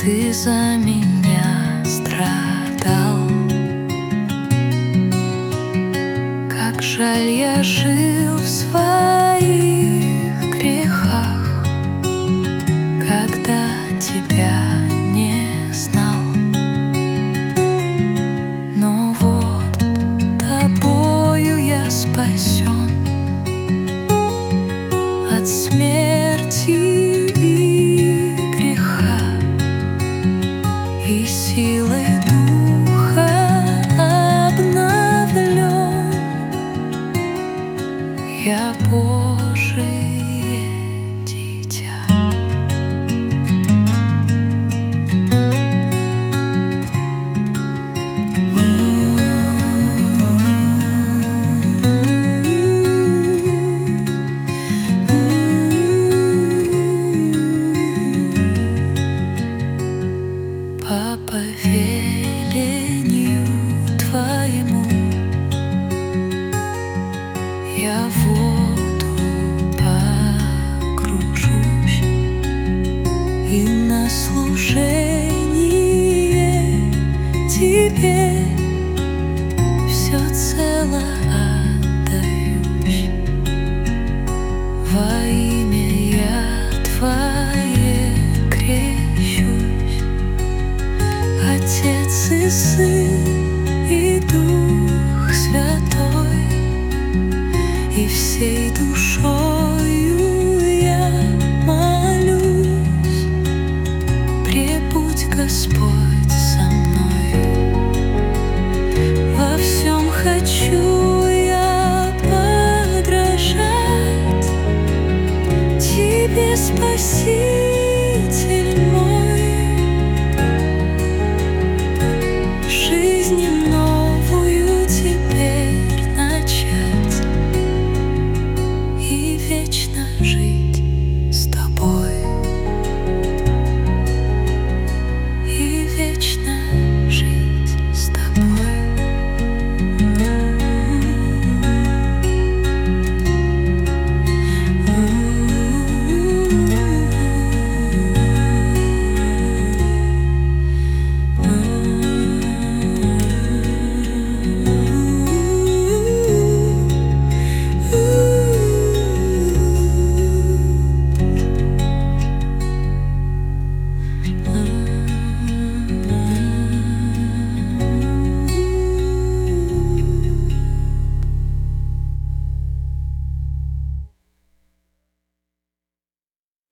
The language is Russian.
Ты за меня страдал. Как жаль, я жил в своих грехах, когда тебя не знал. Но вот тобою я спасен от смерти и греха, и силой духа обновлен. Я Божие дитя. По повелению Твоему я в воду погружусь и на служение Тебе